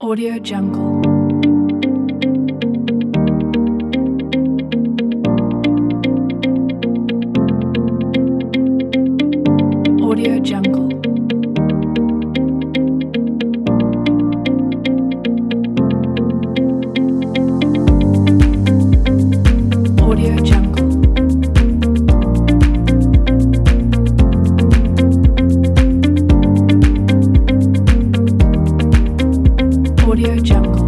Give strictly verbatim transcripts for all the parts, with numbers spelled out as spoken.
Audio Jungle. Audio Jungle. Audio Jungle. Audio Jungle.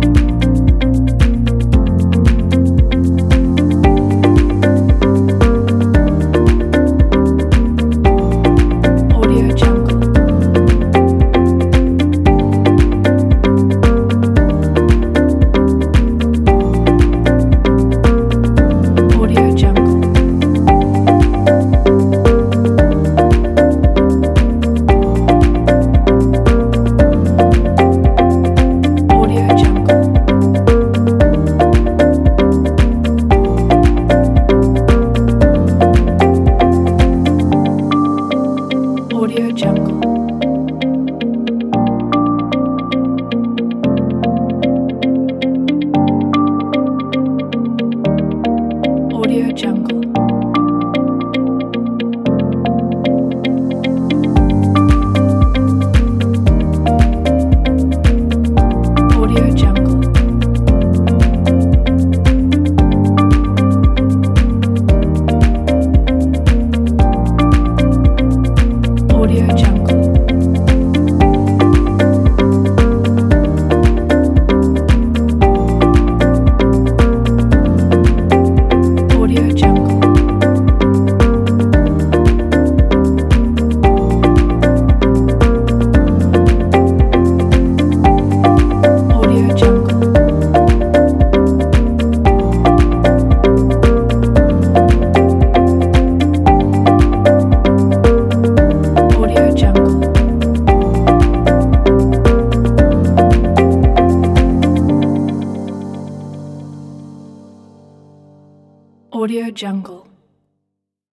Audio Jungle. Audio Jungle. Audio Jungle. Audio Jungle. Audio Jungle. Audio Jungle. Audio Jungle. Audio Jungle. Audio Jungle. Audio Jungle. Audio Jungle.